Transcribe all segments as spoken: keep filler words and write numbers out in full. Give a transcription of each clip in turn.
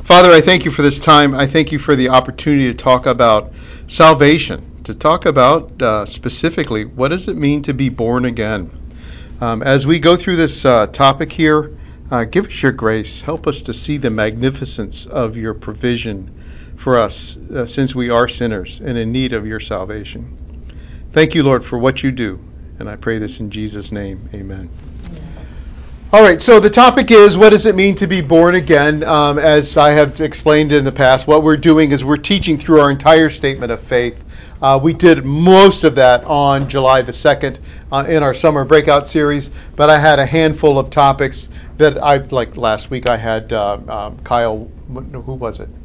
Father, I thank you for this time. I thank you for the opportunity to talk about salvation, to talk about uh, specifically what does it mean to be born again. Um, as we go through this uh, topic here, uh, give us your grace. Help us to see the magnificence of your provision for us, uh, since we are sinners and in need of your salvation. Thank you, Lord, for what you do. And I pray this in Jesus' name. Amen. All right, so the topic is, what does it mean to be born again? Um, as I have explained in the past, what we're doing is we're teaching through our entire statement of faith. Uh, we did most of that on July the second uh, in our summer breakout series, but I had a handful of topics that I, like last week I had uh, um, Kyle, who was it?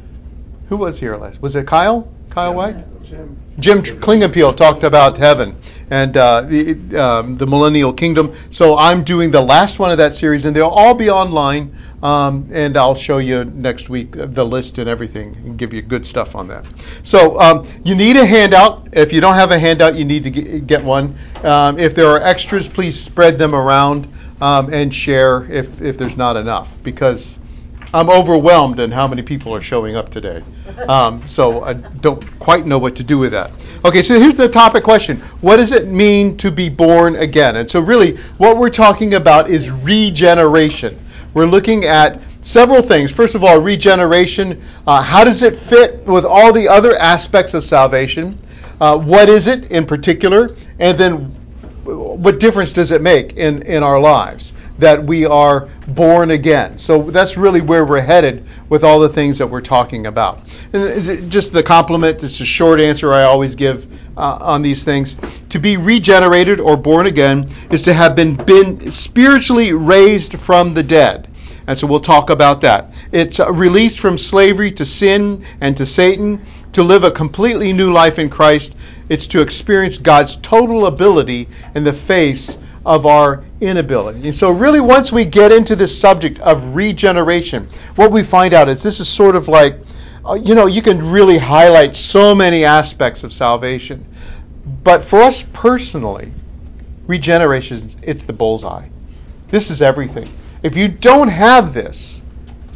Who was here last? Was it Kyle? Kyle White? Jim. Jim Klingenpeel talked about heaven and uh, the um, the millennial kingdom. So I'm doing the last one of that series, and they'll all be online. Um, and I'll show you next week the list and everything, and give you good stuff on that. So um, you need a handout. If you don't have a handout, you need to get, get one. Um, if there are extras, please spread them around um, and share if if there's not enough, because I'm overwhelmed in how many people are showing up today. Um, so I don't quite know what to do with that. Okay, so here's the topic question. What does it mean to be born again? And so really what we're talking about is regeneration. We're looking at several things. First of all, regeneration. Uh, how does it fit with all the other aspects of salvation? Uh, what is it in particular? And then what difference does it make in, in our lives that we are born again? So that's really where we're headed with all the things that we're talking about. And just the compliment, it's a short answer I always give uh, on these things. To be regenerated or born again is to have been, been spiritually raised from the dead. And so we'll talk about that. It's uh, released from slavery to sin and to Satan, to live a completely new life in Christ. It's to experience God's total ability in the face of our inability. And so really once we get into this subject of regeneration, what we find out is this is sort of like, uh, you know, you can really highlight so many aspects of salvation. But for us personally, regeneration, it's the bullseye. This is everything. If you don't have this,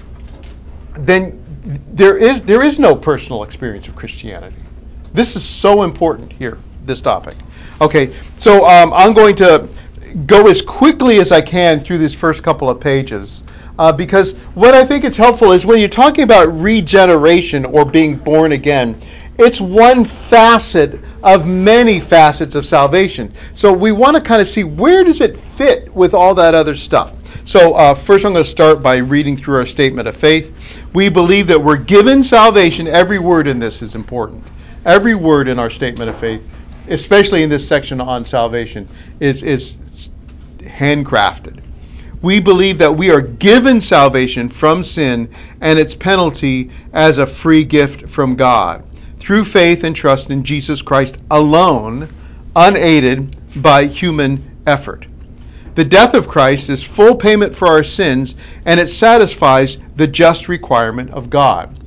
then there is there is no personal experience of Christianity. This is so important here, this topic. Okay, so um, I'm going to go as quickly as I can through these first couple of pages, uh, because what I think is helpful is when you're talking about regeneration or being born again, it's one facet of many facets of salvation. So we want to kind of see, where does it fit with all that other stuff? So uh, first I'm going to start by reading through our statement of faith. We believe that we're given salvation. Every word in this is important. Every word in our statement of faith, especially in this section on salvation, is, is handcrafted. We believe that we are given salvation from sin and its penalty as a free gift from God, through faith and trust in Jesus Christ alone, unaided by human effort. The death of Christ is full payment for our sins, and it satisfies the just requirement of God.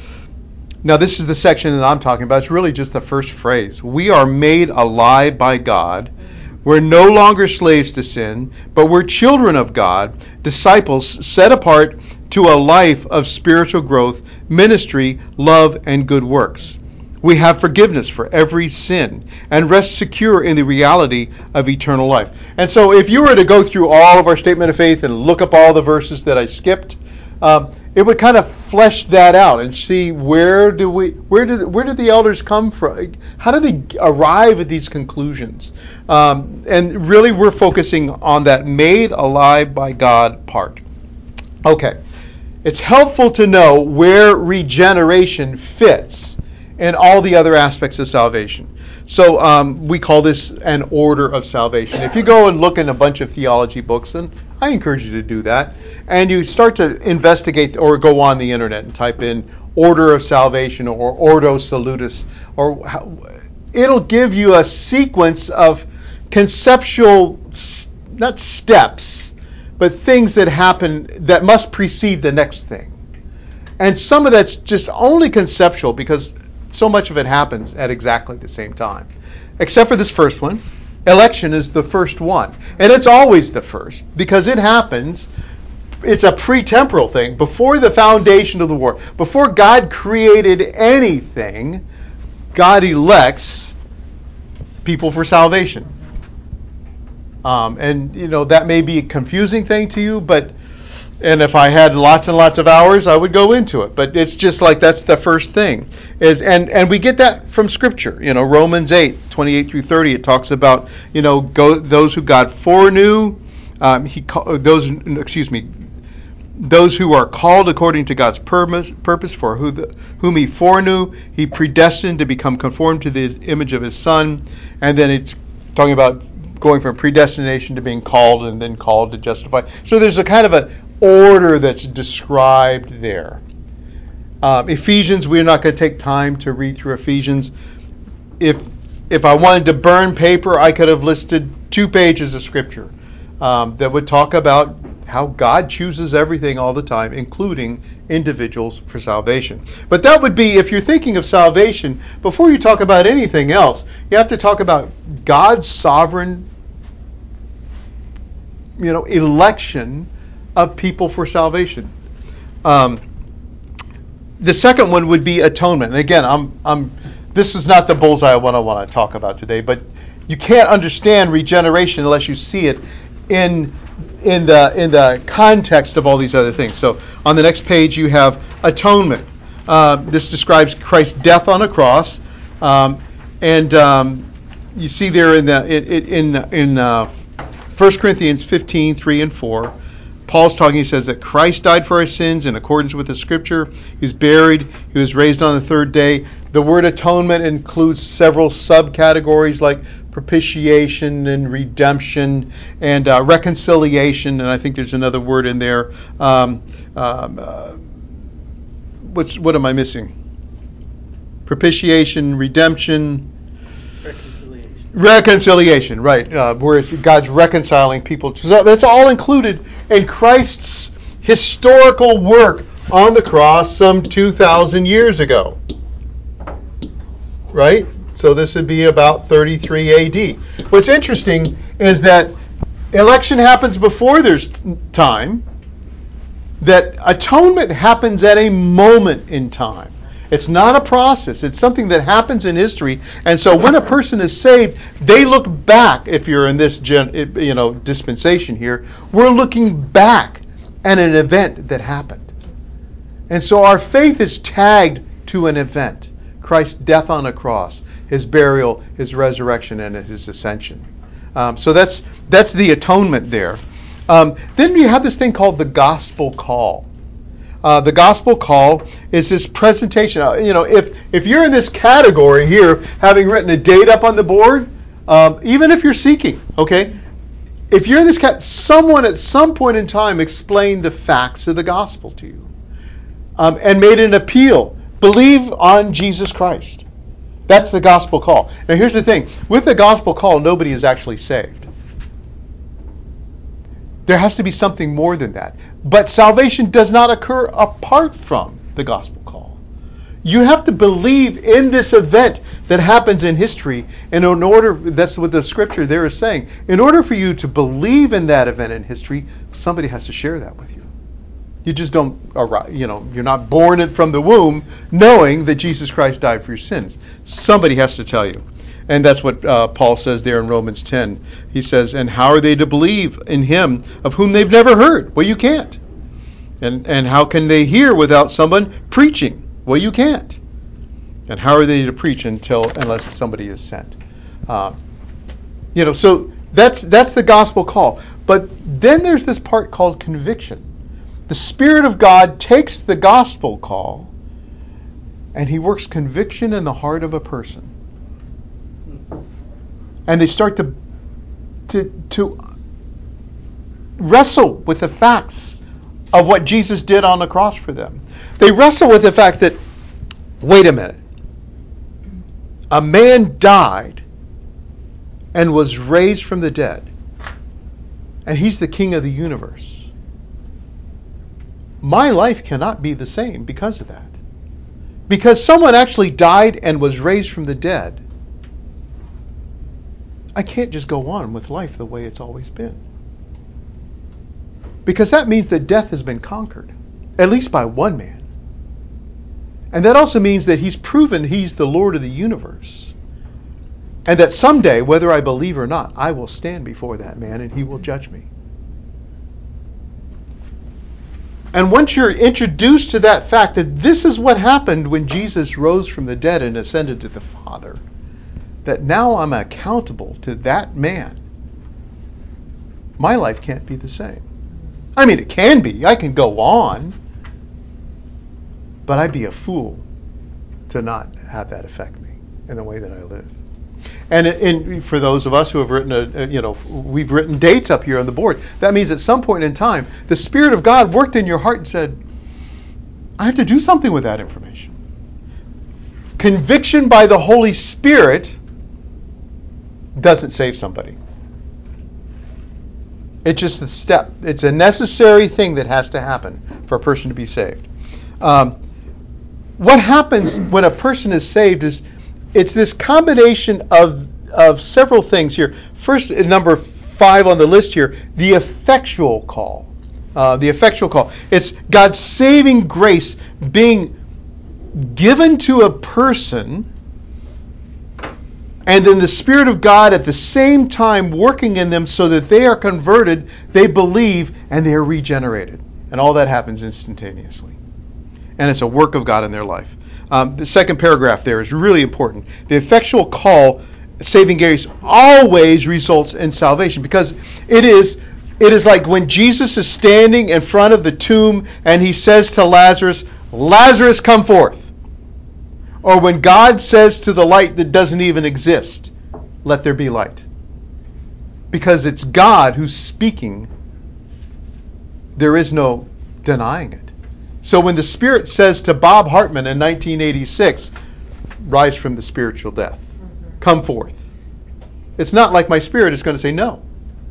Now, this is the section that I'm talking about. It's really just the first phrase. We are made alive by God. We're no longer slaves to sin, but we're children of God, disciples set apart to a life of spiritual growth, ministry, love, and good works. We have forgiveness for every sin and rest secure in the reality of eternal life. And so if you were to go through all of our statement of faith and look up all the verses that I skipped, um, it would kind of flesh that out and see where do we, where do, where do the elders come from? How do they arrive at these conclusions? Um, and really we're focusing on that made alive by God part. Okay. It's helpful to know where regeneration fits in all the other aspects of salvation. So um, we call this an order of salvation. If you go and look in a bunch of theology books, and I encourage you to do that, and you start to investigate or go on the internet and type in order of salvation or ordo salutis, or how, it'll give you a sequence of conceptual, not steps, but things that happen that must precede the next thing. And some of that's just only conceptual because so much of it happens at exactly the same time. Except for this first one. Election is the first one. And it's always the first because it happens it's a pre-temporal thing. Before the foundation of the world, before God created anything, God elects people for salvation. Um, and, you know, that may be a confusing thing to you, but, and if I had lots and lots of hours, I would go into it. But it's just like that's the first thing. Is and, and we get that from Scripture. You know, Romans eight, twenty-eight through thirty, it talks about, you know, go, those who God foreknew, um, he those, excuse me, those who are called according to God's purpose, purpose for who the, whom he foreknew, he predestined to become conformed to the image of his Son. And then it's talking about going from predestination to being called and then called to justify. So there's a kind of an order that's described there. Um, Ephesians, we're not going to take time to read through Ephesians. If if I wanted to burn paper, I could have listed two pages of Scripture um, that would talk about how God chooses everything all the time, including individuals for salvation. But that would be, if you're thinking of salvation, before you talk about anything else, you have to talk about God's sovereign, you know, election of people for salvation. Um, the second one would be atonement. And again, I'm, I'm, this is not the bullseye of what I want to talk about today, but you can't understand regeneration unless you see it in in the in the context of all these other things. So on the next page you have atonement. Uh, this describes Christ's death on a cross, um, and um, you see there in the in in, in uh, First Corinthians fifteen, three and four, Paul's talking. He says that Christ died for our sins in accordance with the Scripture. He was buried. He was raised on the third day. The word atonement includes several subcategories like propitiation and redemption and uh, reconciliation, and I think there's another word in there. Um, um, uh, what's what am I missing? Propitiation, redemption, reconciliation. Reconciliation, right? Uh, where it's God's reconciling people. So that's all included in Christ's historical work on the cross some two thousand years ago, right? So this would be about thirty-three A D. What's interesting is that election happens before there's time, that atonement happens at a moment in time. It's not a process. It's something that happens in history. And so when a person is saved, they look back. If you're in this gen, you know, dispensation here, we're looking back at an event that happened. And so our faith is tagged to an event. Christ's death on a cross, his burial, his resurrection, and his ascension. Um, so that's that's the atonement there. Um, then you have this thing called the gospel call. Uh, the gospel call is this presentation. Uh, you know, if if you're in this category here, having written a date up on the board, um, even if you're seeking, okay, if you're in this cat, someone at some point in time explained the facts of the gospel to you, um, and made an appeal. Believe on Jesus Christ. That's the gospel call. Now here's the thing. With the gospel call, nobody is actually saved. There has to be something more than that. But salvation does not occur apart from the gospel call. You have to believe in this event that happens in history, and in order, that's what the scripture there is saying, in order for you to believe in that event in history, somebody has to share that with you. You just don't, you know, you're not born from the womb knowing that Jesus Christ died for your sins. Somebody has to tell you. And that's what uh, Paul says there in Romans ten. He says, and how are they to believe in him of whom they've never heard? Well, you can't. And and how can they hear without someone preaching? Well, you can't. And how are they to preach until unless somebody is sent? Uh, you know, so that's that's the gospel call. But then there's this part called conviction. The Spirit of God takes the gospel call and he works conviction in the heart of a person. And they start to, to, to wrestle with the facts of what Jesus did on the cross for them. They wrestle with the fact that, wait a minute, a man died and was raised from the dead, and he's the king of the universe. My life cannot be the same because of that. Because someone actually died and was raised from the dead, I can't just go on with life the way it's always been. Because that means that death has been conquered, at least by one man. And that also means that he's proven he's the Lord of the universe. And that someday, whether I believe or not, I will stand before that man and he will judge me. And once you're introduced to that fact that this is what happened when Jesus rose from the dead and ascended to the Father, that now I'm accountable to that man, my life can't be the same. I mean, it can be. I can go on. But I'd be a fool to not have that affect me in the way that I live. And in, for those of us who have written, a, a, you know, we've written dates up here on the board. That means at some point in time, the Spirit of God worked in your heart and said, I have to do something with that information. Conviction by the Holy Spirit doesn't save somebody. It's just a step. It's a necessary thing that has to happen for a person to be saved. Um, what happens when a person is saved is it's this combination of of several things here. First, number five on the list here, the effectual call. Uh, the effectual call. It's God's saving grace being given to a person, and then the Spirit of God at the same time working in them so that they are converted, they believe, and they are regenerated. And all that happens instantaneously. And it's a work of God in their life. Um, the second paragraph there is really important. The effectual call, saving grace, always results in salvation, because it is it is like when Jesus is standing in front of the tomb and he says to Lazarus, Lazarus, come forth. Or when God says to the light that doesn't even exist, let there be light. Because it's God who's speaking. There is no denying it. So when the Spirit says to Bob Hartman in nineteen eighty-six, rise from the spiritual death, come forth. It's not like my spirit is going to say no.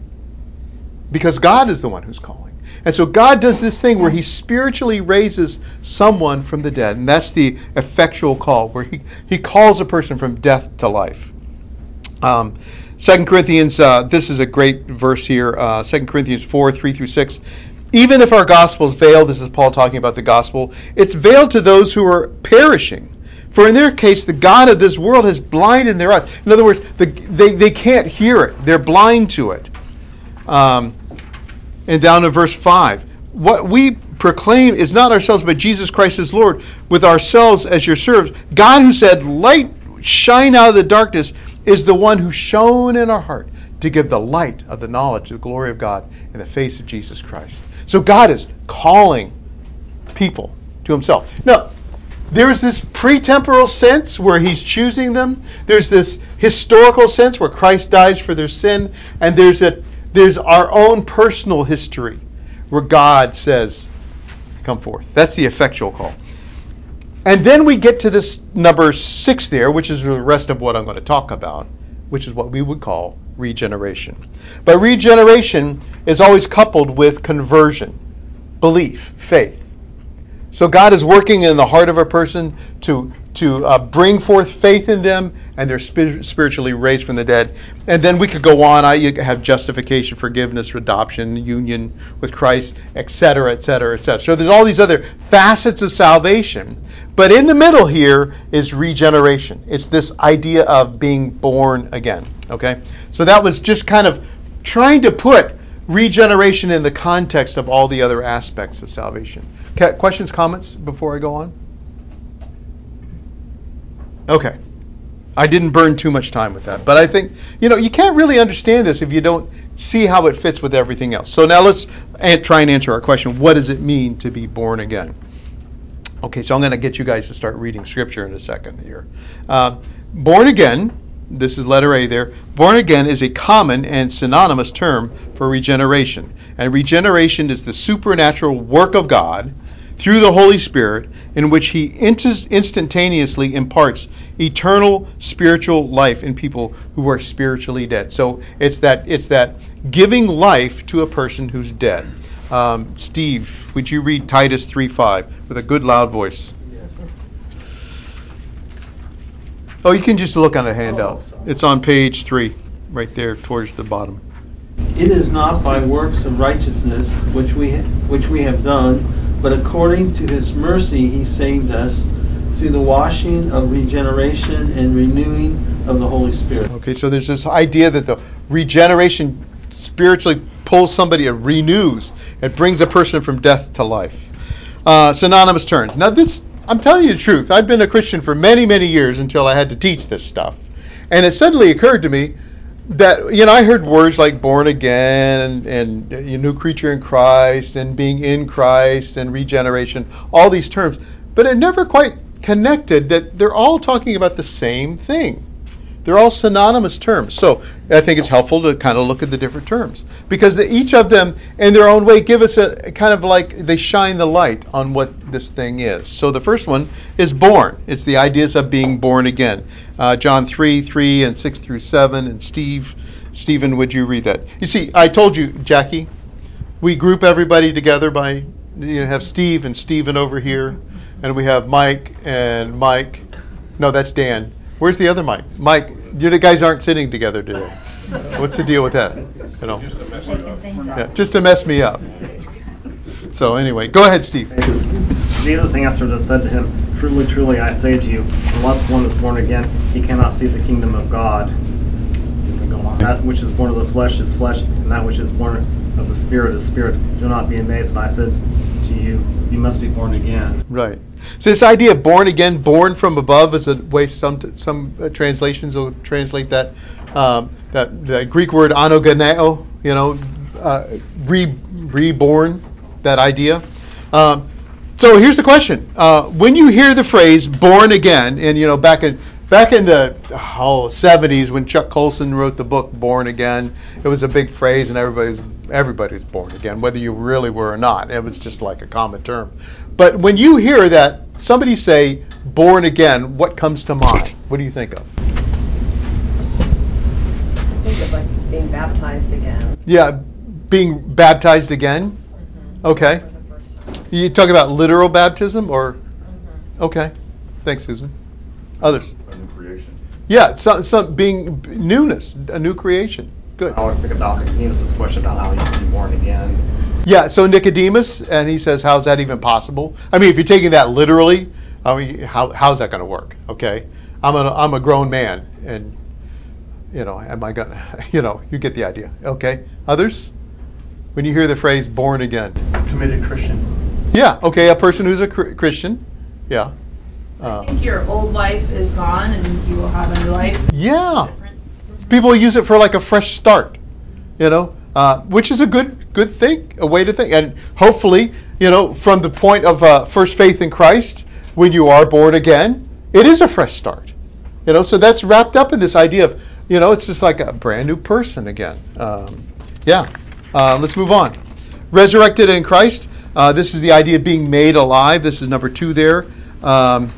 Because God is the one who's calling. And so God does this thing where he spiritually raises someone from the dead. And that's the effectual call, where he, he calls a person from death to life. Um, Second Corinthians, uh, this is a great verse here, uh, Second Corinthians four, three through six. Even if our gospel is veiled, this is Paul talking about the gospel, it's veiled to those who are perishing. For in their case, the God of this world has blinded their eyes. In other words, the, they, they can't hear it. They're blind to it. Um, and down to verse five. What we proclaim is not ourselves, but Jesus Christ as Lord, with ourselves as your servants. God, who said, light shine out of the darkness, is the one who shone in our heart to give the light of the knowledge of the glory of God in the face of Jesus Christ. So God is calling people to himself. Now, there's this pre-temporal sense where he's choosing them. There's this historical sense where Christ dies for their sin. And there's a there's our own personal history where God says, come forth. That's the effectual call. And then we get to this number six there, which is the rest of what I'm going to talk about, which is what we would call regeneration. But regeneration is always coupled with conversion, belief, faith. So God is working in the heart of a person to to uh, bring forth faith in them, and they're sp- spiritually raised from the dead. And then we could go on. I you have justification, forgiveness, adoption, union with Christ, et cetera, et cetera, et cetera. So there's all these other facets of salvation. But in the middle here is regeneration. It's this idea of being born again. Okay? So that was just kind of trying to put regeneration in the context of all the other aspects of salvation. Okay, questions, comments before I go on? Okay. I didn't burn too much time with that. But I think, you know, you can't really understand this if you don't see how it fits with everything else. So now let's try and answer our question. What does it mean to be born again? Okay, so I'm going to get you guys to start reading Scripture in a second here. Uh, born again, this is letter A there. Born again is a common and synonymous term for regeneration. And regeneration is the supernatural work of God through the Holy Spirit in which he instantaneously imparts eternal spiritual life in people who are spiritually dead. So it's that it's that giving life to a person who's dead. Um, Steve, would you read Titus three five with a good loud voice? Yes. Oh, you can just look on a handout. It's on page three, right there towards the bottom. It is not by works of righteousness which we which we have done, but according to his mercy he saved us through the washing of regeneration and renewing of the Holy Spirit. Okay, so there's this idea that the regeneration spiritually pulls somebody, it renews, it brings a person from death to life. Uh, synonymous terms. Now this, I'm telling you the truth, I've been a Christian for many, many years until I had to teach this stuff. And it suddenly occurred to me that, you know, I heard words like born again and, and a new creature in Christ and being in Christ and regeneration, all these terms, but it never quite connected that they're all talking about the same thing. They're all synonymous terms. So I think it's helpful to kind of look at the different terms because the, each of them in their own way give us a, a kind of like they shine the light on what this thing is. So the first one is born. It's the ideas of being born again. Uh, John three, three and six through seven. And Steve, Stephen, would you read that? You see, I told you, Jackie, we group everybody together by, you know, have Steve and Stephen over here, and we have Mike and Mike. No, that's Dan. Where's the other Mike? Mike, you the guys aren't sitting together today. What's the deal with that? You know, yeah, just to mess me up. So anyway, go ahead, Steve. Jesus answered and said to him, "Truly, truly, I say to you, unless one is born again, he cannot see the kingdom of God. That which is born of the flesh is flesh, and that which is born of the Spirit is spirit. Do not be amazed that I said to you, you must be born again." Right. So this idea of born again, born from above, is a way some some uh, translations will translate that um, that the Greek word anogeneo, you know, uh, re, reborn. That idea. Um, so here's the question: uh, when you hear the phrase "born again," and you know, back in back in the oh, seventies when Chuck Colson wrote the book "Born Again," it was a big phrase, and everybody's everybody's born again, whether you really were or not. It was just like a common term. But when you hear that somebody say "born again," what comes to mind? What do you think of? I think of like being baptized again. Yeah, being baptized again. Mm-hmm. Okay. For the first time. You talk about literal baptism, or Mm-hmm. okay? Thanks, Susan. Others. A new creation. Yeah, some some being newness, a new creation. Good. I always think about Nicodemus' question about how you can be born again. Yeah, so Nicodemus, and he says, how's that even possible? I mean, if you're taking that literally, I mean, how how's that going to work? Okay, I'm a I'm a grown man, and you know, am I gonna, you know, you get the idea. Okay, others, when you hear the phrase "born again," Committed Christian. yeah, okay, a person who's a cr- Christian, yeah, uh, I think your old life is gone and you will have a new life. yeah. Different. People use it for like a fresh start, you know, uh, which is a good good thing, a way to think. And hopefully, you know, from the point of uh, first faith in Christ, when you are born again, it is a fresh start. You know, so that's wrapped up in this idea of, you know, it's just like a brand new person again. Um, yeah. Uh, let's move on. Resurrected in Christ. Uh, this is the idea of being made alive. This is number two there. Um,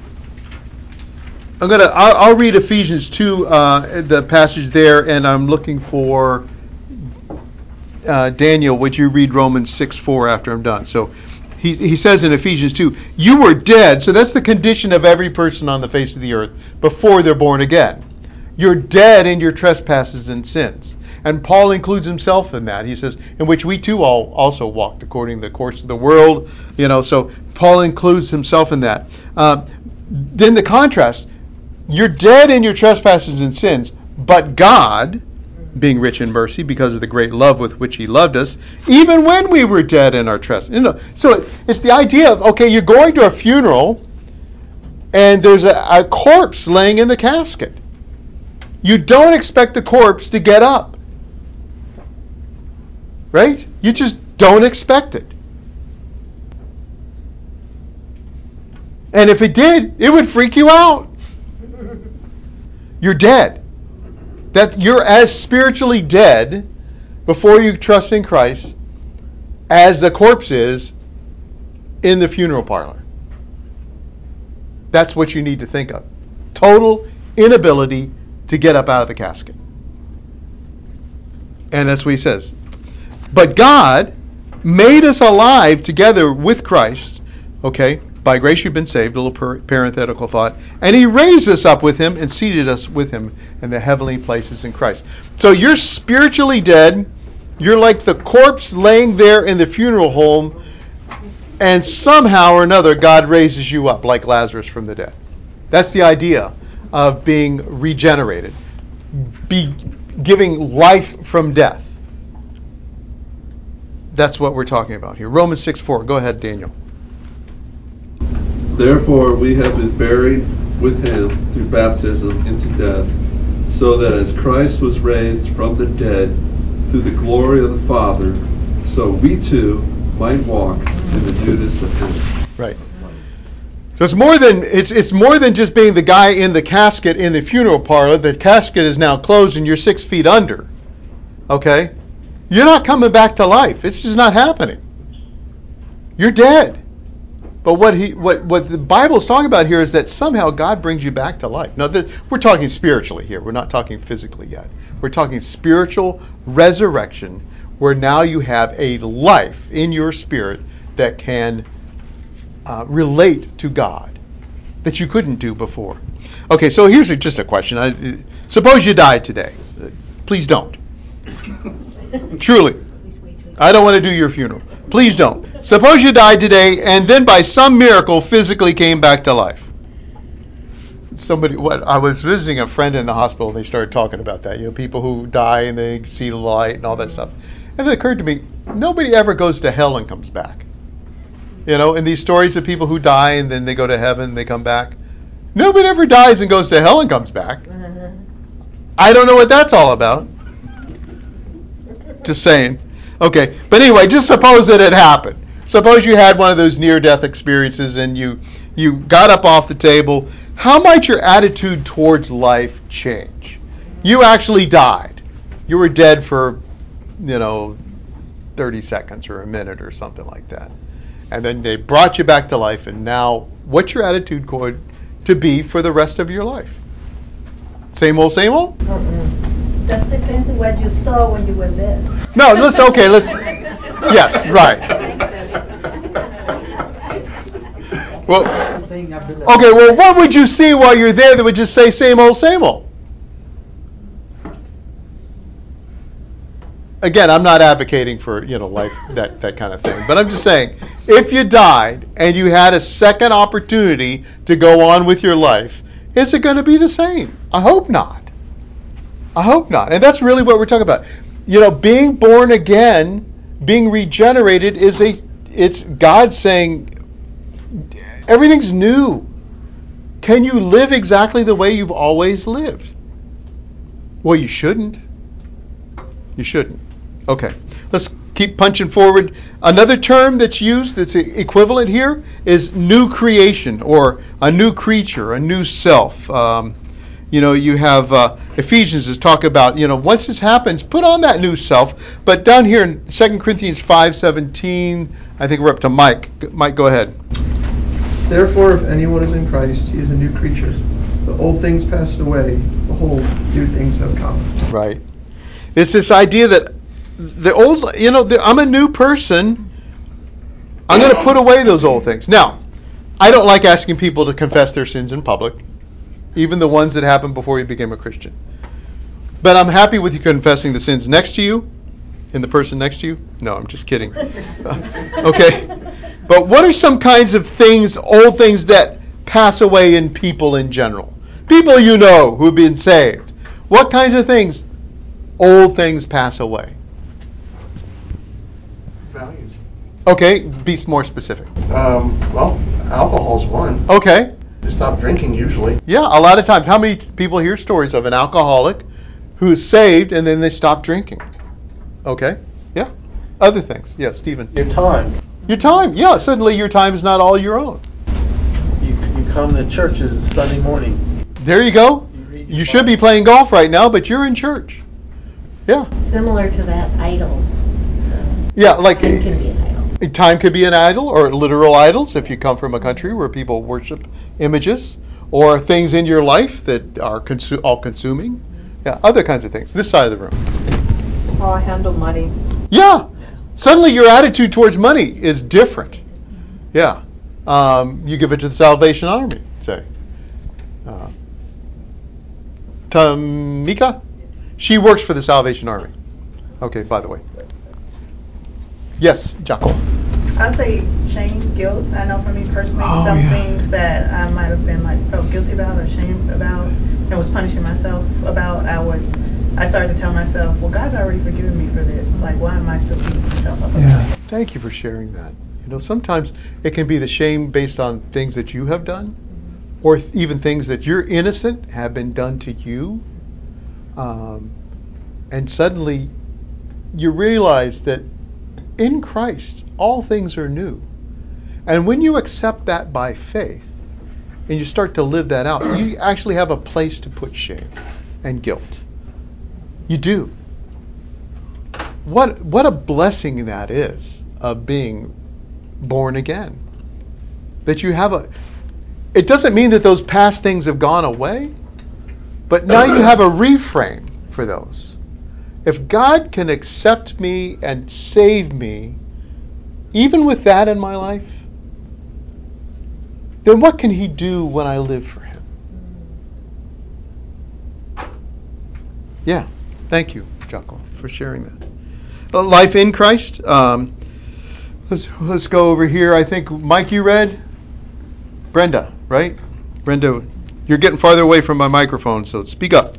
I'm gonna. I'll, I'll read Ephesians two, uh, the passage there, and I'm looking for uh, Daniel. Would you read Romans six four after I'm done? So he he says in Ephesians two, you were dead. So that's the condition of every person on the face of the earth before they're born again. You're dead in your trespasses and sins. And Paul includes himself in that. He says, in which we too all also walked according to the course of the world. You know, so Paul includes himself in that. Uh, then the contrast. You're dead in your trespasses and sins, but God, being rich in mercy because of the great love with which he loved us, even when we were dead in our trespasses. You know, so it's the idea of, okay, you're going to a funeral and there's a, a corpse laying in the casket. You don't expect the corpse to get up. Right? You just don't expect it. And if it did, it would freak you out. You're dead. That you're as spiritually dead before you trust in Christ as the corpse is in the funeral parlor. That's what you need to think of. Total inability to get up out of the casket. And that's what he says. But God made us alive together with Christ. Okay? By grace you've been saved, a little parenthetical thought. And he raised us up with him and seated us with him in the heavenly places in Christ. So you're spiritually dead You're like the corpse laying there in the funeral home, and somehow or another God raises you up like Lazarus from the dead. That's the idea of being regenerated, be giving life from death. That's what we're talking about here. Romans six four. Go ahead, Daniel. Therefore we have been buried with him through baptism into death, so that as Christ was raised from the dead through the glory of the Father, so we too might walk in the newness of life. Right. So it's more than it's it's more than just being the guy in the casket in the funeral parlor. The casket is now closed and you're six feet under. Okay? You're not coming back to life. It's just not happening. You're dead. But what he what what the Bible is talking about here is that somehow God brings you back to life. Now the, we're talking spiritually here. We're not talking physically yet. We're talking spiritual resurrection, where now you have a life in your spirit that can uh, relate to God that you couldn't do before. Okay, so here's a, just a question. I, suppose you died today. Uh, please don't. Truly. I don't want to do your funeral. Please don't. Suppose you died today and then by some miracle physically came back to life. Somebody, what I was visiting a friend in the hospital and they started talking about that. You know, people who die and they see the light and all that stuff. And it occurred to me, nobody ever goes to hell and comes back. You know, in these stories of people who die and then they go to heaven, they come back. Nobody ever dies and goes to hell and comes back. I don't know what that's all about. Just saying. Okay, but anyway, just suppose that it happened. Suppose you had one of those near-death experiences and you you got up off the table. How might your attitude towards life change? You actually died. You were dead for, you know, thirty seconds or a minute or something like that. And then they brought you back to life, and now what's your attitude going to be for the rest of your life? Same old, same old? That depends on what you saw when you were there. No, let's, okay, let's, yes, right. Well, okay, well, what would you see while you're there that would just say same old, same old? Again, I'm not advocating for, you know, life, that, that kind of thing. But I'm just saying, if you died and you had a second opportunity to go on with your life, is it going to be the same? I hope not. I hope not. And that's really what we're talking about. You know, being born again, being regenerated is a, it's God saying, everything's new. Can you live exactly the way you've always lived? Well, you shouldn't. You shouldn't. Okay. Let's keep punching forward. Another term that's used that's equivalent here is new creation or a new creature, a new self. Um, you know, you have uh, Ephesians is talk about, you know, once this happens, put on that new self. But down here in Second Corinthians five seventeen, I think we're up to Mike. Mike, go ahead. Therefore, if anyone is in Christ, he is a new creature. The old things passed away. Behold, new things have come. Right. It's this idea that the old, you know, the, I'm a new person. I'm going to put away those old things. Now, I don't like asking people to confess their sins in public, even the ones that happened before you became a Christian. But I'm happy with you confessing the sins next to you, and the person next to you. No, I'm just kidding. Okay. But what are some kinds of things, old things that pass away in people in general? People you know who have been saved. What kinds of things? Old things pass away. Values. Okay, be more specific. Um, well, alcohol's one. Okay. They stop drinking usually. Yeah, a lot of times. How many people hear stories of an alcoholic who's saved and then they stop drinking? Okay. Yeah. Other things. Yeah, Stephen. Your time. Your time. Yeah, suddenly your time is not all your own. You you come to churches Sunday morning. There you go. You should be playing golf right now, but you're in church. Yeah. Similar to that, idols. So Yeah, like time can be an idol. time could be an idol, or literal idols if you come from a country where people worship images, or things in your life that are consu- all-consuming. Yeah, other kinds of things. This side of the room. How I handle money. Yeah. Suddenly your attitude towards money is different. Yeah. Um, you give it to the Salvation Army, say. Uh, Tamika? She works for the Salvation Army. Okay, by the way. Yes, Jaco. I say shame, guilt. I know for me personally, Oh, some yeah. things that I might have been like felt guilty about or ashamed about and was punishing myself about, I would, I started to tell myself, well, God's already forgiven me for this. Like, why am I still beating myself up about Yeah. it? Thank you for sharing that. You know, sometimes it can be the shame based on things that you have done, or th- even things that you're innocent have been done to you. Um, and suddenly you realize that in Christ, all things are new. And when you accept that by faith, and you start to live that out, you actually have a place to put shame and guilt. You do. What what a blessing that is of being born again. That you have a, it doesn't mean that those past things have gone away, but now you have a reframe for those. If God can accept me and save me, even with that in my life, then what can He do when I live for Him? Yeah, thank you, Jaco, for sharing that. Uh, life in Christ. Um, let's let's go over here. I think Mike, you read. Brenda, right? Brenda, you're getting farther away from my microphone, so speak up.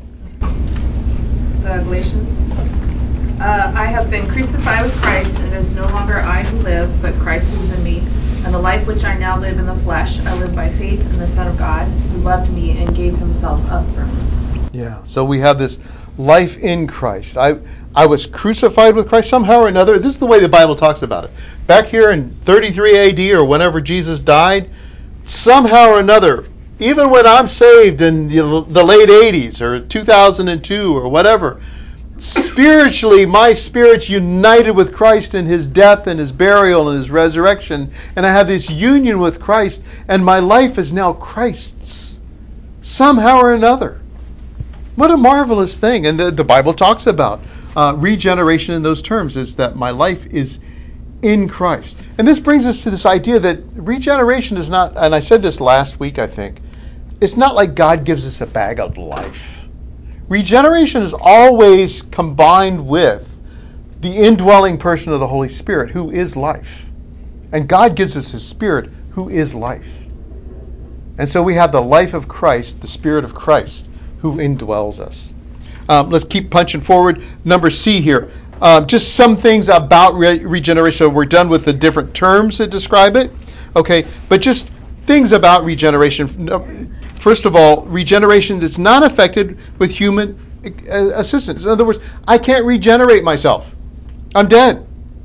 Uh, Galatians. Uh, I have been crucified with Christ, and it is no longer I who live, but Christ lives in me. And the life which I now live in the flesh, I live by faith in the Son of God, who loved me and gave Himself up for me. Yeah. So we have this life in Christ. I I was crucified with Christ somehow or another. This is the way the Bible talks about it. Back here in thirty-three A D or whenever Jesus died, somehow or another, even when I'm saved in the late eighties or two thousand two or whatever, spiritually my spirit's united with Christ in His death and His burial and His resurrection, and I have this union with Christ, and my life is now Christ's somehow or another. What a marvelous thing. And the, the Bible talks about uh, regeneration in those terms, is that my life is in Christ. And this brings us to this idea that regeneration is not, and I said this last week, I think, it's not like God gives us a bag of life. Regeneration is always combined with the indwelling person of the Holy Spirit, who is life. And God gives us His Spirit, who is life. And so we have the life of Christ, the Spirit of Christ, who indwells us. Um, let's keep punching forward. Number C here. Um, just some things about re- regeneration. So we're done with the different terms that describe it. Okay, but just things about regeneration. First of all, regeneration is not affected with human assistance. In other words, I can't regenerate myself. I'm dead.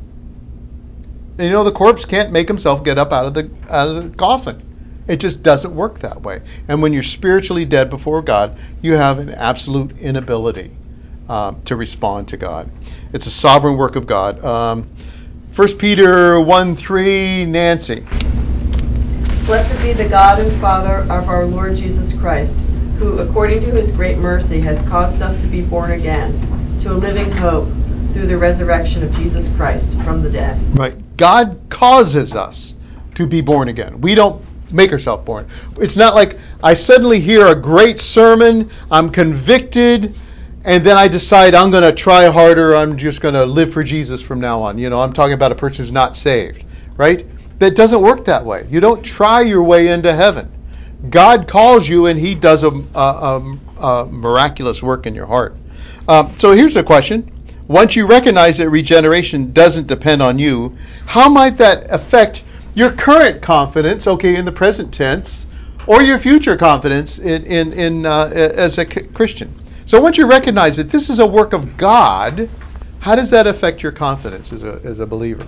And you know, the corpse can't make himself get up out of the out of the coffin. It just doesn't work that way. And when you're spiritually dead before God, you have an absolute inability um, to respond to God. It's a sovereign work of God. Um, First Peter one three, Nancy. Blessed be the God and Father of our Lord Jesus Christ, who, according to His great mercy, has caused us to be born again to a living hope through the resurrection of Jesus Christ from the dead. Right. God causes us to be born again. We don't make ourselves born. It's not like I suddenly hear a great sermon, I'm convicted, and then I decide I'm going to try harder, I'm just going to live for Jesus from now on. You know, I'm talking about a person who's not saved, right? That doesn't work that way. You don't try your way into heaven. God calls you, and He does a, a, a, a miraculous work in your heart. Um, so here's the question. Once you recognize that regeneration doesn't depend on you, how might that affect your current confidence, okay, in the present tense, or your future confidence in, in, in uh, as a Christian? So once you recognize that this is a work of God, how does that affect your confidence as a as a believer?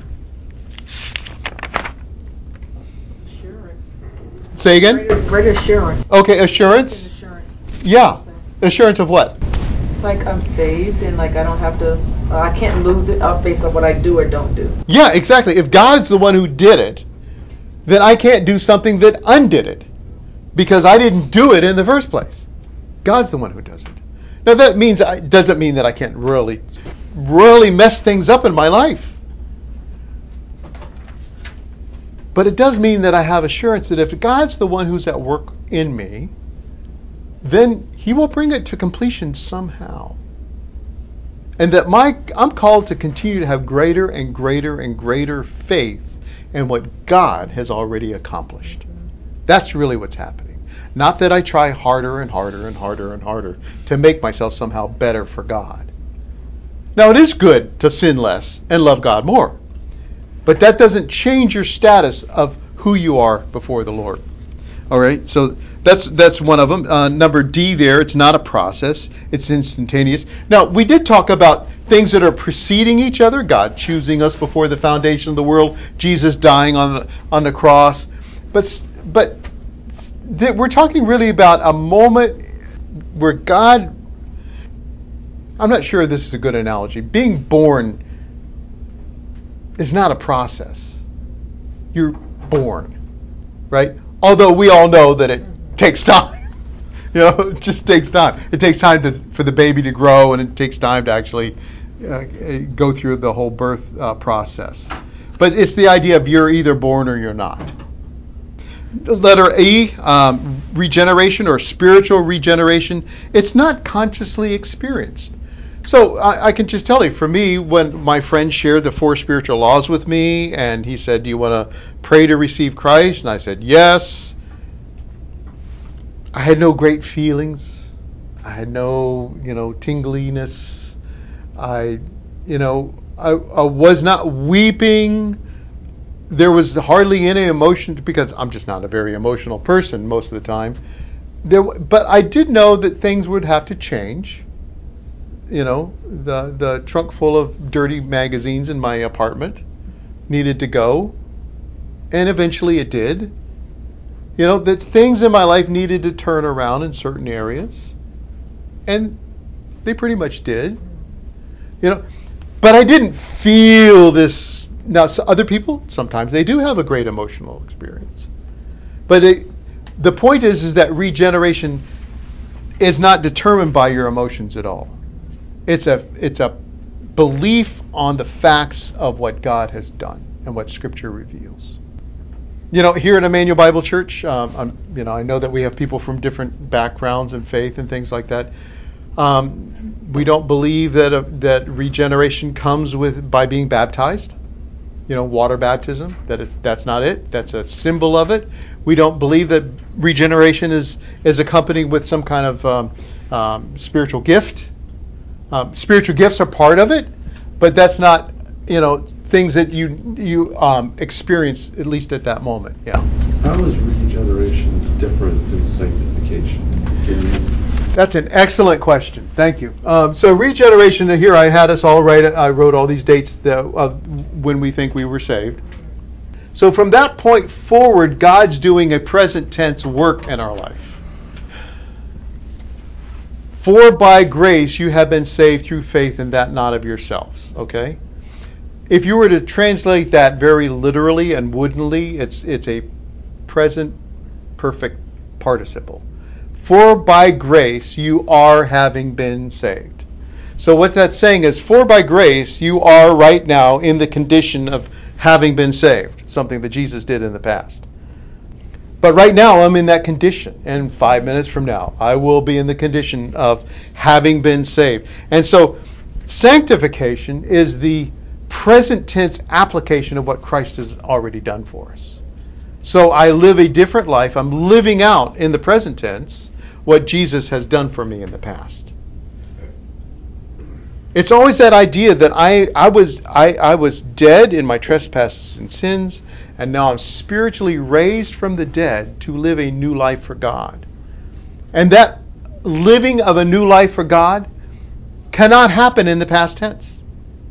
Assurance. Say again? Greater, greater assurance. Okay, assurance? Assurance. Yeah. Assurance of what? Like I'm saved and like I don't have to, uh, I can't lose it up based on what I do or don't do. Yeah, exactly. If God's the one who did it, then I can't do something that undid it, because I didn't do it in the first place. God's the one who does it. Now that means I, doesn't mean that I can't really, really mess things up in my life. But it does mean that I have assurance that if God's the one who's at work in me, then He will bring it to completion somehow. And that my I'm called to continue to have greater and greater and greater faith in what God has already accomplished. That's really what's happening. Not that I try harder and harder and harder and harder to make myself somehow better for God. Now, it is good to sin less and love God more. But that doesn't change your status of who you are before the Lord. All right, so that's that's one of them. Uh, number D there, it's not a process. It's instantaneous. Now, we did talk about things that are preceding each other. God choosing us before the foundation of the world. Jesus dying on the, on the cross. But, but th- we're talking really about a moment where God... I'm not sure this is a good analogy. Being born is not a process. You're born, right? Although we all know that it takes time. You know, it just takes time. It takes time to, for the baby to grow, and it takes time to actually uh, go through the whole birth uh, process. But it's the idea of you're either born or you're not. Letter E, um, regeneration or spiritual regeneration. It's not consciously experienced. So I, I can just tell you, for me, when my friend shared the four spiritual laws with me, and he said, do you want to pray to receive Christ? And I said, yes. I had no great feelings. I had no, you know, tingliness. I, you know, I, I was not weeping. There was hardly any emotion, because I'm just not a very emotional person most of the time. There, but I did know that things would have to change. You know, the the trunk full of dirty magazines in my apartment needed to go, and eventually it did. You know, that things in my life needed to turn around in certain areas, and they pretty much did. You know, but I didn't feel this. Now, so other people, sometimes they do have a great emotional experience, but it, the point is, is that regeneration is not determined by your emotions at all. It's a it's a belief on the facts of what God has done and what Scripture reveals. You know, here at Emmanuel Bible Church, um, I'm, you know, I know that we have people from different backgrounds and faith and things like that. Um, we don't believe that a, that regeneration comes with by being baptized. You know, water baptism. That it's that's not it. That's a symbol of it. We don't believe that regeneration is is accompanied with some kind of um, um, spiritual gift. Um, spiritual gifts are part of it, but that's not, you know, things that you you um, experience, at least at that moment. Yeah. How is regeneration different than sanctification? Can you... That's an excellent question. Thank you. Um, so regeneration, here I had us all write. I wrote all these dates that, of when we think we were saved. So from that point forward, God's doing a present tense work in our life. For by grace you have been saved through faith, and that not of yourselves. Okay? If you were to translate that very literally and woodenly, it's it's a present perfect participle. For by grace you are having been saved. So what that's saying is, for by grace you are right now in the condition of having been saved, something that Jesus did in the past. But right now I'm in that condition, and five minutes from now I will be in the condition of having been saved. And so sanctification is the present tense application of what Christ has already done for us. So I live a different life. I'm living out in the present tense what Jesus has done for me in the past. It's always that idea that I, I was I, I was dead in my trespasses and sins, and now I'm spiritually raised from the dead to live a new life for God. And that living of a new life for God cannot happen in the past tense.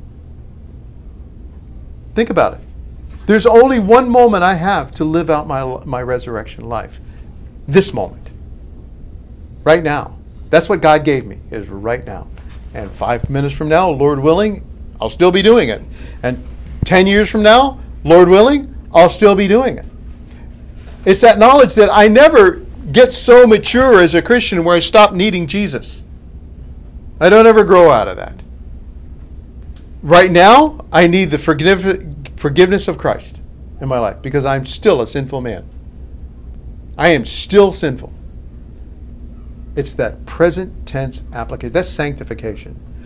Think about it. There's only one moment I have to live out my my resurrection life. This moment. Right now. That's what God gave me, is right now. And five minutes from now, Lord willing, I'll still be doing it. And ten years from now, Lord willing, I'll still be doing it. It's that knowledge that I never get so mature as a Christian where I stop needing Jesus. I don't ever grow out of that. Right now, I need the forgive, forgiveness of Christ in my life because I'm still a sinful man. I am still sinful. It's that present tense application. That's sanctification.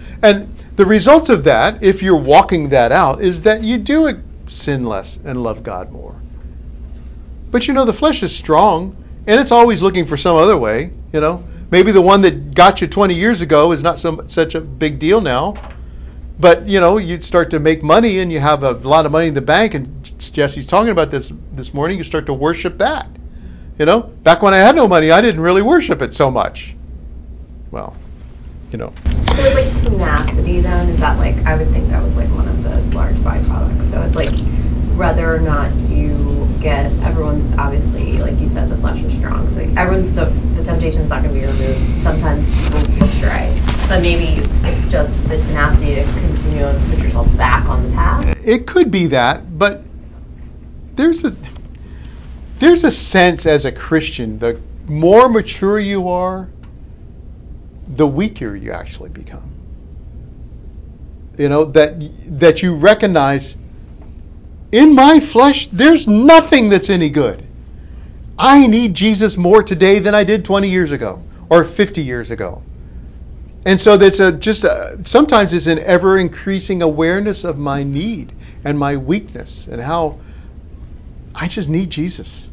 And the results of that, if you're walking that out, is that you do sin less and love God more. But you know, the flesh is strong, and it's always looking for some other way. You know, maybe the one that got you twenty years ago is not so such a big deal now. But you know, you start to make money, and you have a lot of money in the bank. And Jesse's talking about this this morning. You start to worship that. You know, back when I had no money, I didn't really worship it so much. Well, you know. So with like tenacity, then is that like I would think that was like one of the large byproducts. So it's like whether or not you get everyone's obviously like you said the flesh is strong, so like everyone's still the temptation is not going to be removed. Sometimes people will stray, but maybe it's just the tenacity to continue to put yourself back on the path. It could be that, but there's a there's a sense as a Christian, the more mature you are, the weaker you actually become. You know, that that you recognize in my flesh there's nothing that's any good. I need Jesus more today than I did twenty years ago or fifty years ago. And so that's a just a, sometimes it's an ever increasing awareness of my need and my weakness and how I just need Jesus.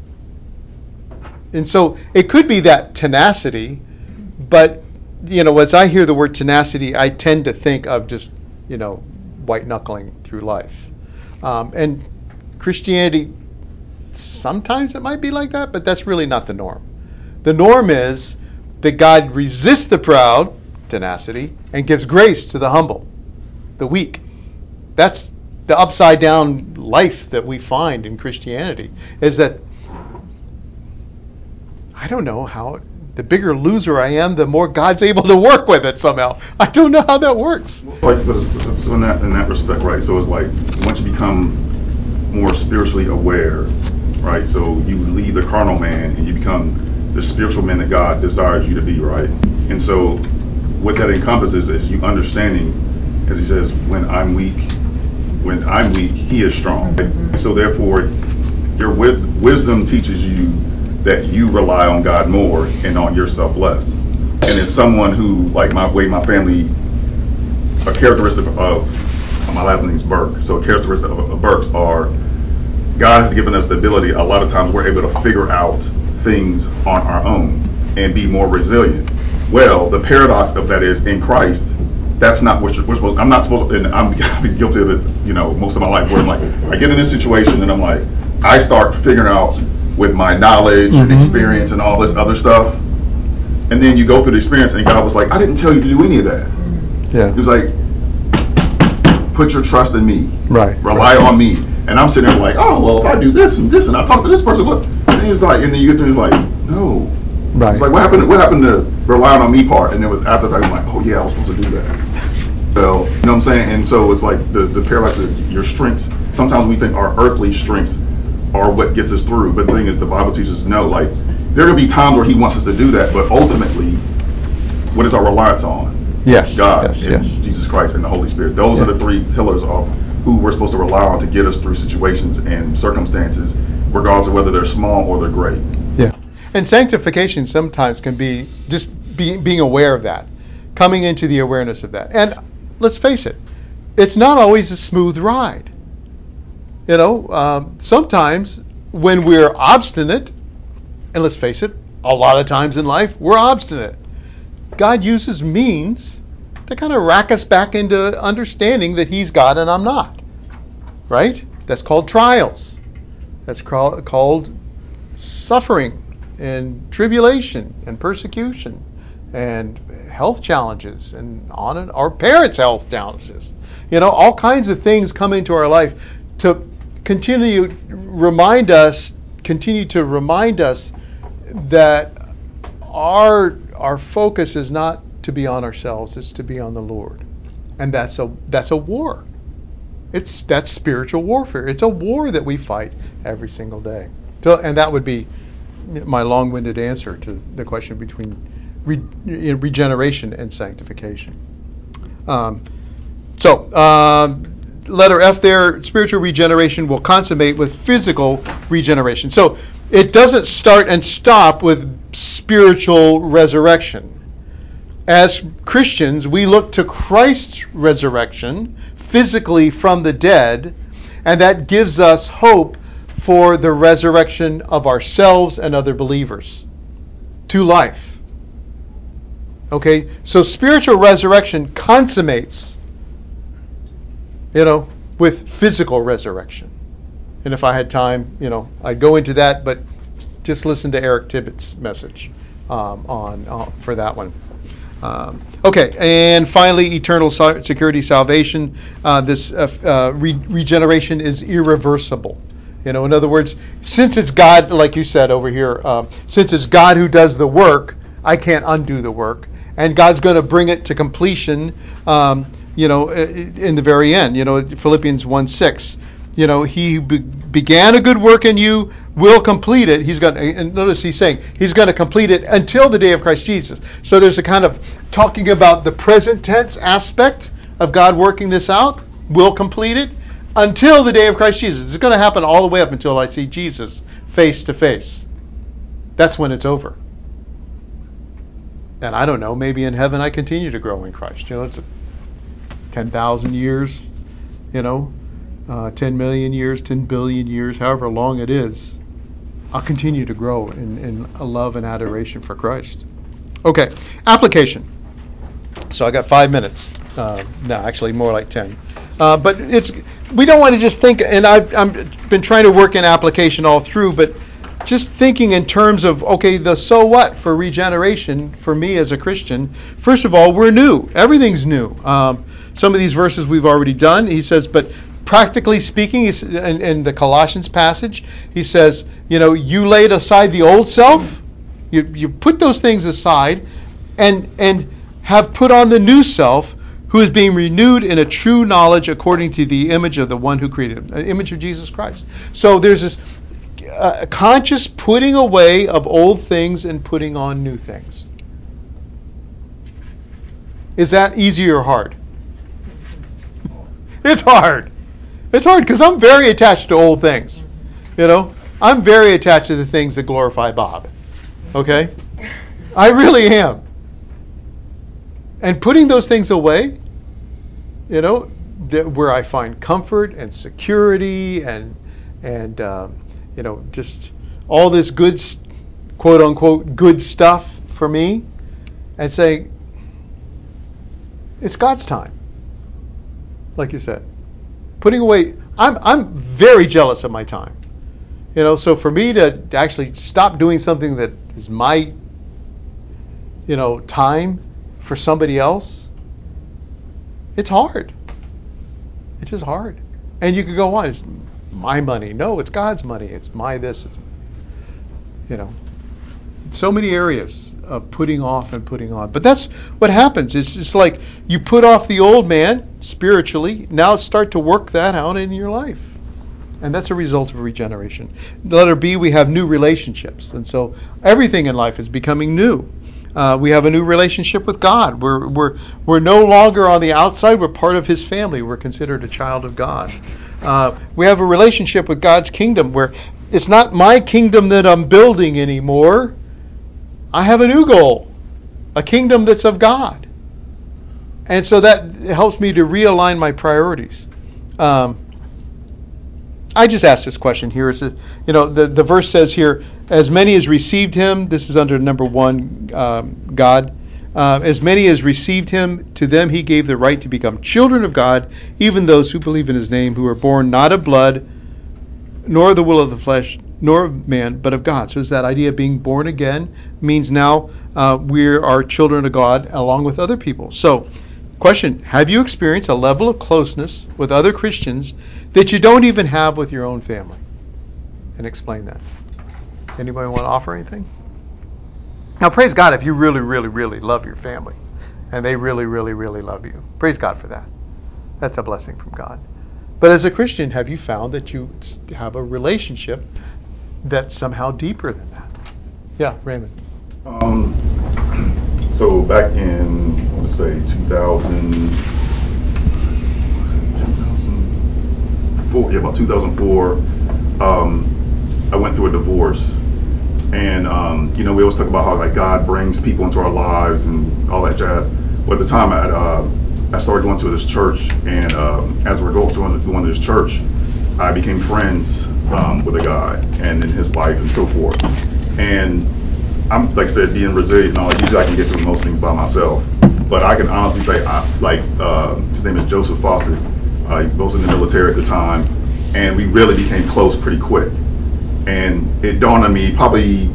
And so it could be that tenacity, but you know, as I hear the word tenacity, I tend to think of just, you know, white knuckling through life. Um, and Christianity, sometimes it might be like that, but that's really not the norm. The norm is that God resists the proud, tenacity, and gives grace to the humble, the weak. That's the upside down life that we find in Christianity, is that I don't know how, the bigger loser I am, the more God's able to work with it somehow. I don't know how that works. Like, so in that in that respect, right? So it's like once you become more spiritually aware, right? So you leave the carnal man and you become the spiritual man that God desires you to be, right? And so what that encompasses is you understanding, as he says, when I'm weak, when I'm weak, he is strong. Mm-hmm. And so therefore, your wi- wisdom teaches you that you rely on God more and on yourself less. And as someone who, like my way, my family, a characteristic of, my last name's Burke, so a characteristic of, of Burke's are, God has given us the ability, a lot of times we're able to figure out things on our own and be more resilient. Well, the paradox of that is in Christ, that's not what you're, we're supposed, I'm not supposed to, and I'm, I've been guilty of it, you know, most of my life, where I'm like, I get in this situation and I'm like, I start figuring out with my knowledge mm-hmm. and experience and all this other stuff. And then you go through the experience and God was like, I didn't tell you to do any of that. Yeah. He was like, put your trust in me. Right. Rely right. on me. And I'm sitting there like, oh, well, if I do this and this and I talk to this person, look. And he's like, and then you get there, he's like, no. Right. It's like, what happened, what happened to relying on me part? And it was after that, I'm like, oh yeah, I was supposed to do that. So, you know what I'm saying? And so it's like the, the paradox of your strengths. Sometimes we think our earthly strengths are what gets us through. But the thing is, the Bible teaches us no. Like, there are going to be times where he wants us to do that, but ultimately, what is our reliance on? Yes. God yes, and yes. Jesus Christ and the Holy Spirit. Those yeah. are the three pillars of who we're supposed to rely on to get us through situations and circumstances, regardless of whether they're small or they're great. Yeah. And sanctification sometimes can be just be, being aware of that, coming into the awareness of that. And let's face it, it's not always a smooth ride. You know, um, sometimes when we're obstinate, and let's face it, a lot of times in life we're obstinate. God uses means to kind of rack us back into understanding that He's God and I'm not. Right? That's called trials. That's called, called suffering and tribulation and persecution and health challenges and on and our parents' health challenges. You know, all kinds of things come into our life to continue remind us, continue to remind us that our our focus is not to be on ourselves; it's to be on the Lord, and that's a that's a war. It's that's spiritual warfare. It's a war that we fight every single day. So, and that would be my long-winded answer to the question between re, regeneration and sanctification. Um, so. Um, Letter F there, spiritual regeneration will consummate with physical regeneration. So it doesn't start and stop with spiritual resurrection. as Christians, we look to Christ's resurrection physically from the dead, and that gives us hope for the resurrection of ourselves and other believers to life. Okay, so spiritual resurrection consummates, you know, with physical resurrection. And if I had time, you know, I'd go into that, but just listen to Eric Tibbetts' message um, on uh, for that one. Um, okay, and finally, eternal security salvation. Uh, this uh, uh, re- regeneration is irreversible. You know, in other words, since it's God, like you said over here, um, since it's God who does the work, I can't undo the work, and God's going to bring it to completion. Um, you know, in the very end. You know, Philippians one six. You know, he who be- began a good work in you will complete it. He's going to, and notice he's saying he's going to complete it until the day of Christ Jesus. So there's a kind of talking about the present tense aspect of God working this out. Will complete it until the day of Christ Jesus. It's going to happen all the way up until I see Jesus face to face. That's when it's over. And I don't know, maybe in heaven I continue to grow in Christ. You know, it's ten thousand years, you know. Uh, ten million years, ten billion years, however long it is, I'll continue to grow in, in a love and adoration for Christ. Okay, application. So I got five minutes. Uh, no, actually more like ten. Uh, but it's we don't want to just think, and I've, I've been trying to work in application all through, but just thinking in terms of, okay, the so what for regeneration for me as a Christian. First of all, we're new. Everything's new. Um, some of these verses we've already done. He says, but practically speaking, in, in the Colossians passage, he says, you know, you laid aside the old self, you you put those things aside, and and have put on the new self, who is being renewed in a true knowledge according to the image of the one who created him, the image of Jesus Christ. So there's this uh, conscious putting away of old things and putting on new things. Is that easy or hard? It's hard. It's hard because I'm very attached to old things. You know, I'm very attached to the things that glorify Bob. Okay? I really am. And putting those things away, you know, that where I find comfort and security and and um, you know, just all this good, quote unquote, good stuff for me, and saying it's God's time, like you said. Putting away, I'm I'm very jealous of my time. You know, so for me to actually stop doing something that is my, you know, time for somebody else, it's hard. It's just hard. And you could go on, it's my money. No, it's God's money. It's my this. It's, you know, so many areas of putting off and putting on. But that's what happens. It's just like you put off the old man spiritually. Now start to work that out in your life. And that's a result of regeneration. Letter B, we have new relationships. And so everything in life is becoming new. Uh, we have a new relationship with God. We're we're we're no longer on the outside. We're part of His family. We're considered a child of God. Uh, we have a relationship with God's kingdom where it's not my kingdom that I'm building anymore. I have a new goal, a kingdom that's of God. And so that helps me to realign my priorities. Um, I just asked this question here. Is that, you know, the, the verse says here, as many as received him, this is under number one, um, God, uh, as many as received him, to them he gave the right to become children of God, even those who believe in his name, who are born not of blood, nor of the will of the flesh, nor of man, but of God. So it's that idea of being born again means now uh, we are children of God along with other people. So, question, have you experienced a level of closeness with other Christians that you don't even have with your own family? And explain that. Anybody want to offer anything? Now, praise God if you really, really, really love your family and they really, really, really love you. Praise God for that. That's a blessing from God. But as a Christian, have you found that you have a relationship that's somehow deeper than that? Yeah, Raymond. Um, so back in, I want to say two thousand, two thousand four, yeah, about two thousand four, um, I went through a divorce, And um, you know, we always talk about how like God brings people into our lives and all that jazz. Well, at the time, I uh, I started going to this church, and um, as we're going to going to this church, I became friends um, with a guy and then his wife and so forth. And I'm like I said, being resilient and all. Usually, I can get through most things by myself. But I can honestly say, I, like uh, his name is Joseph Fawcett. Uh, he was in the military at the time, and we really became close pretty quick. And it dawned on me probably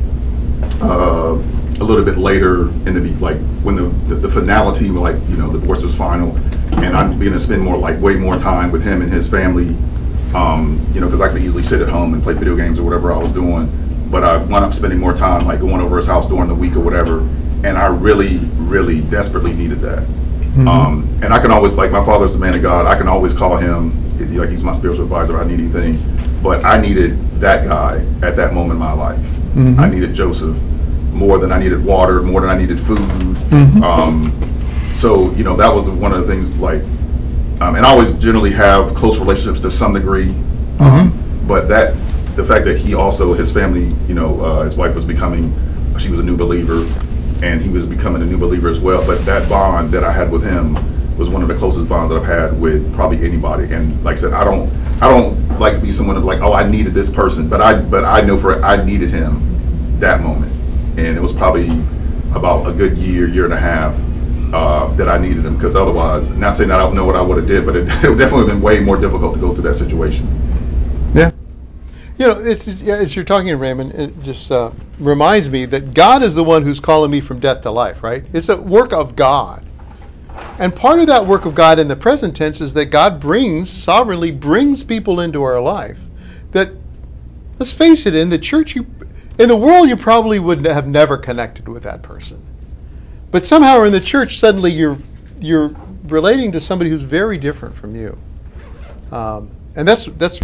uh, a little bit later in the like when the, the the finality, like you know, the divorce was final, and I'm beginning to spend more like way more time with him and his family, um, you know, because I could easily sit at home and play video games or whatever I was doing, but I wound up spending more time like going over his house during the week or whatever, and I really, really desperately needed that. Mm-hmm. Um, and I can always like my father's a man of God. I can always call him like he's my spiritual advisor if I need anything. But I needed that guy at that moment in my life. Mm-hmm. I needed Joseph more than I needed water, more than I needed food. Mm-hmm. Um, so, you know, that was one of the things like, um, and I always generally have close relationships to some degree. Mm-hmm. Um, but that, the fact that he also, his family, you know, uh, his wife was becoming, she was a new believer, and he was becoming a new believer as well. But that bond that I had with him was one of the closest bonds that I've had with probably anybody. And like I said, I don't, I don't like to be someone of like, oh, I needed this person, but I, but I know for I needed him that moment, and it was probably about a good year, year and a half uh, that I needed him, because otherwise, not saying I don't know what I would have did, but it, it would definitely have been way more difficult to go through that situation. Yeah. You know, it's, as you're talking, Raymond, it just uh, reminds me that God is the one who's calling me from death to life, right? It's a work of God. And part of that work of God in the present tense is that God brings, sovereignly brings people into our life that, let's face it, in the church, you, in the world, you probably would have never connected with that person. But somehow in the church, suddenly you're you're relating to somebody who's very different from you. Um, and that's that's.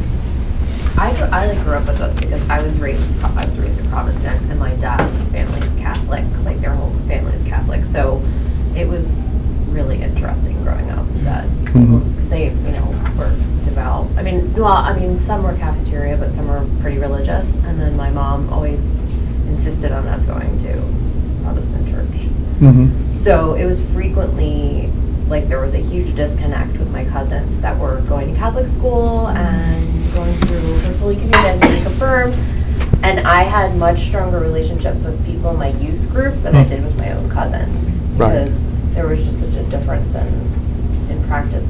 I, I like grew up with this because I was raised I was raised a Protestant, and my dad's family is Catholic, like their whole family is Catholic. So it was really interesting growing up that mm-hmm. they, you know, were devout. I mean, well, I mean, some were cafeteria, but some were pretty religious. And then my mom always insisted on us going to Protestant church. Mm-hmm. So it was frequently like there was a huge disconnect with my cousins that were going to Catholic school and going through for Holy Communion and being confirmed. And I had much stronger relationships with people in my youth group than I did with my own cousins, because right. there was just such a difference in in practice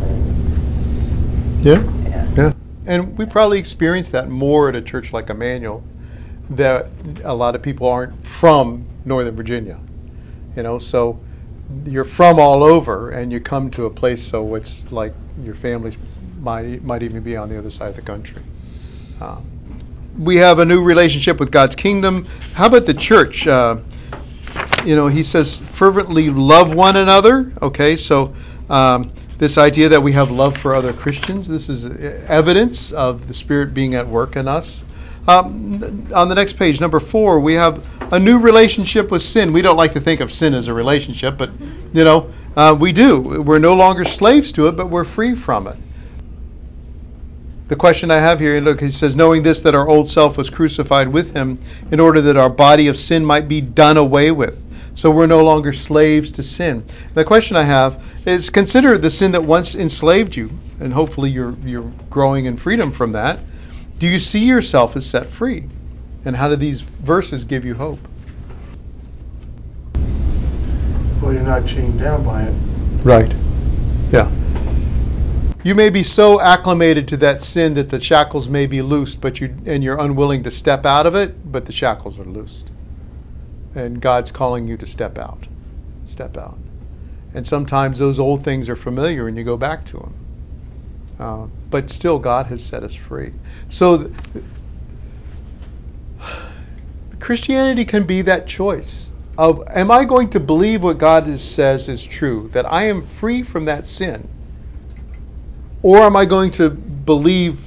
and yeah, yeah, yeah. And we probably experienced that more at a church like Emmanuel, that a lot of people aren't from Northern Virginia, you know, so you're from all over, and you come to a place so it's like your families might might even be on the other side of the country. Um, we have a new relationship with God's kingdom. How about the church? Uh, you know, he says fervently love one another. Okay, so um, this idea that we have love for other Christians, this is evidence of the Spirit being at work in us. Um, on the next page, number four, we have a new relationship with sin. We don't like to think of sin as a relationship, but, you know, uh, we do. We're no longer slaves to it, but we're free from it. The question I have here, look, he says, knowing this, that our old self was crucified with him in order that our body of sin might be done away with. So we're no longer slaves to sin. The question I have is, consider the sin that once enslaved you, and hopefully you're you're growing in freedom from that. Do you see yourself as set free? And how do these verses give you hope? Well, you're not chained down by it. Right. Yeah. You may be so acclimated to that sin that the shackles may be loosed, but you and you're unwilling to step out of it, but the shackles are loosed. And God's calling you to step out. Step out. And sometimes those old things are familiar and you go back to them. Uh, but still, God has set us free. So th- Christianity can be that choice of, am I going to believe what God is, says is true, that I am free from that sin? Or am I going to believe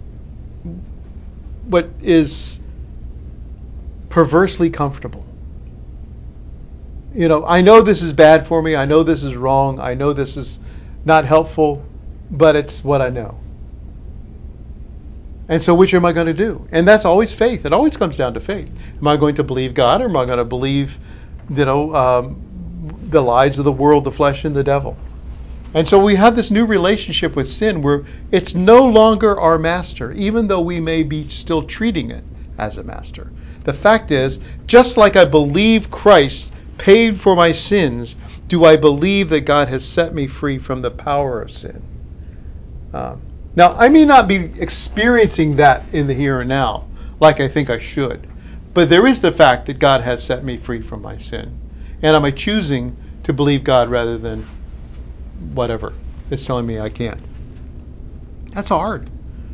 what is perversely comfortable? You know, I know this is bad for me. I know this is wrong. I know this is not helpful, but it's what I know. And so which am I going to do? And that's always faith. It always comes down to faith. Am I going to believe God, or am I going to believe, you know, um, the lies of the world, the flesh, and the devil? And so we have this new relationship with sin where it's no longer our master, even though we may be still treating it as a master. The fact is, just like I believe Christ paid for my sins, do I believe that God has set me free from the power of sin? Um, now, I may not be experiencing that in the here and now, like I think I should, but there is the fact that God has set me free from my sin. And am I choosing to believe God rather than whatever it's telling me I can't? That's hard.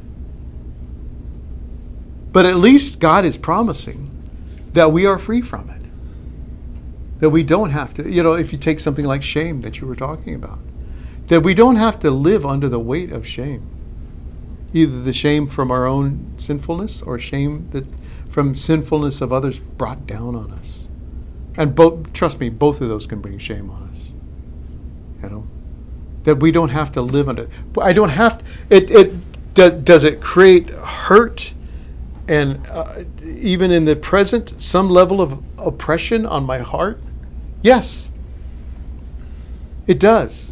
But at least God is promising that we are free from it. That we don't have to, you know, if you take something like shame that you were talking about, that we don't have to live under the weight of shame. Either the shame from our own sinfulness or shame that from sinfulness of others brought down on us. And both, trust me, both of those can bring shame on us. You know, that we don't have to live under. I don't have to. It it does it create hurt and uh, even in the present some level of oppression on my heart? Yes, it does.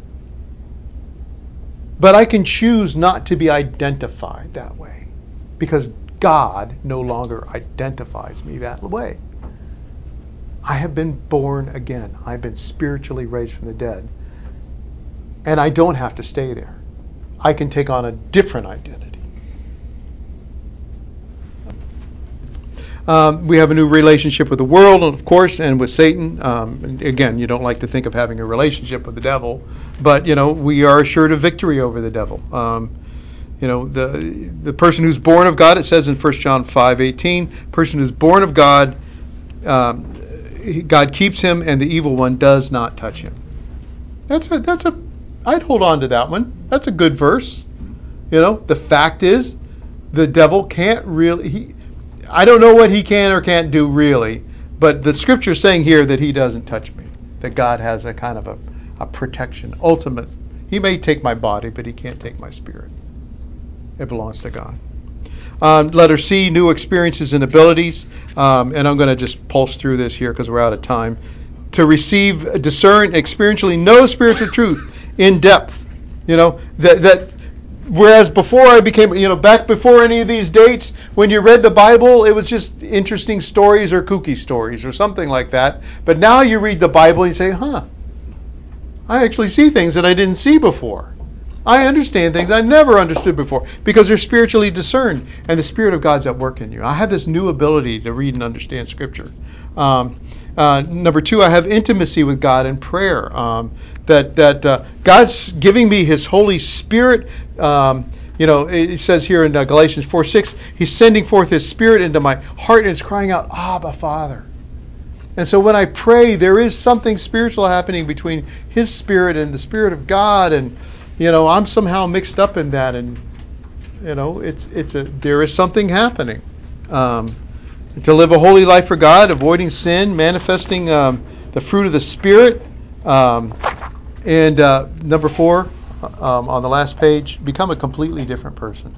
But I can choose not to be identified that way because God no longer identifies me that way. I have been born again. I've been spiritually raised from the dead. And I don't have to stay there. I can take on a different identity. Um, we have a new relationship with the world, of course, and with Satan. Um, and again, you don't like to think of having a relationship with the devil, but you know we are assured of victory over the devil. Um, you know the the person who's born of God. It says in First John five eighteen, person who's born of God, um, God keeps him, and the evil one does not touch him. That's a that's a. I'd hold on to that one. That's a good verse. You know, the fact is, the devil can't really. He, I don't know what he can or can't do really, but the scripture's saying here that he doesn't touch me. That God has a kind of a, a protection, ultimate. He may take my body, but he can't take my spirit. It belongs to God. Um, letter C, new experiences and abilities. Um, and I'm going to just pulse through this here because we're out of time. To receive, discern, experientially know spiritual truth in depth. You know, that that whereas before I became, you know, back before any of these dates, when you read the Bible, it was just interesting stories or kooky stories or something like that. But now you read the Bible and you say, huh, I actually see things that I didn't see before. I understand things I never understood before because they're spiritually discerned and the Spirit of God's at work in you. I have this new ability to read and understand Scripture. Um, uh, number two, I have intimacy with God in prayer. Um, that that uh, God's giving me His Holy Spirit. Um, you know, it says here in uh, Galatians four six, He's sending forth His Spirit into my heart and it's crying out, Abba, Father. And so when I pray, there is something spiritual happening between His Spirit and the Spirit of God, and you know, I'm somehow mixed up in that, and you know, it's it's a there is something happening. Um, to live a holy life for God, avoiding sin, manifesting um, the fruit of the Spirit, um, and uh, number four, um, on the last page, become a completely different person.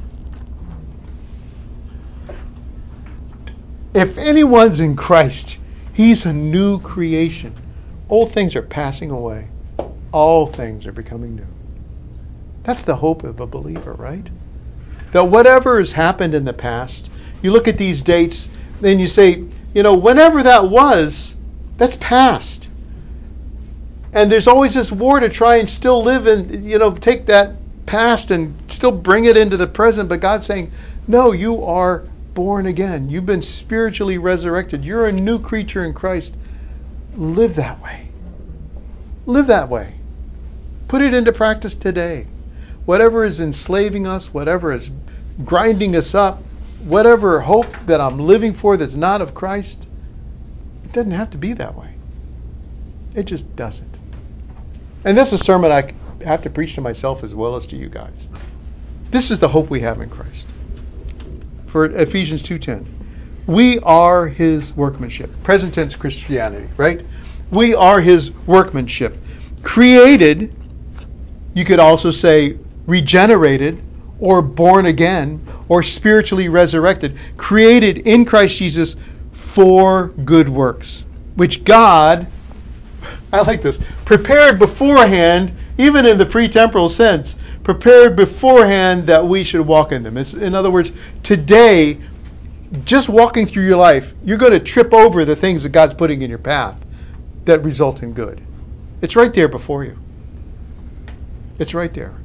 If anyone's in Christ, he's a new creation. Old things are passing away. All things are becoming new. That's the hope of a believer, right? That whatever has happened in the past, you look at these dates, then you say, you know, whenever that was, that's past. And there's always this war to try and still live and, you know, take that past and still bring it into the present. But God's saying, no, you are born again. You've been spiritually resurrected. You're a new creature in Christ. Live that way. Live that way. Put it into practice today. Whatever is enslaving us, whatever is grinding us up, whatever hope that I'm living for that's not of Christ, it doesn't have to be that way. It just doesn't. And this is a sermon I have to preach to myself as well as to you guys. This is the hope we have in Christ. For Ephesians two ten. We are His workmanship. Present tense Christianity, right? We are His workmanship. Created, you could also say regenerated or born again or spiritually resurrected, created in Christ Jesus for good works, which God, I like this, prepared beforehand, even in the pre-temporal sense, prepared beforehand that we should walk in them. It's, in other words, today, just walking through your life, you're going to trip over the things that God's putting in your path that result in good. It's right there before you. It's right there.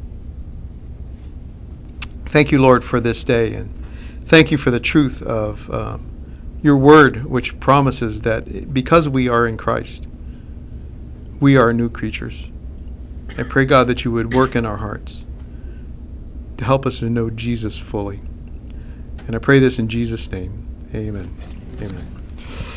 Thank you, Lord, for this day, and thank you for the truth of um, your word, which promises that because we are in Christ, we are new creatures. I pray, God, that you would work in our hearts to help us to know Jesus fully. And I pray this in Jesus' name. Amen. Amen.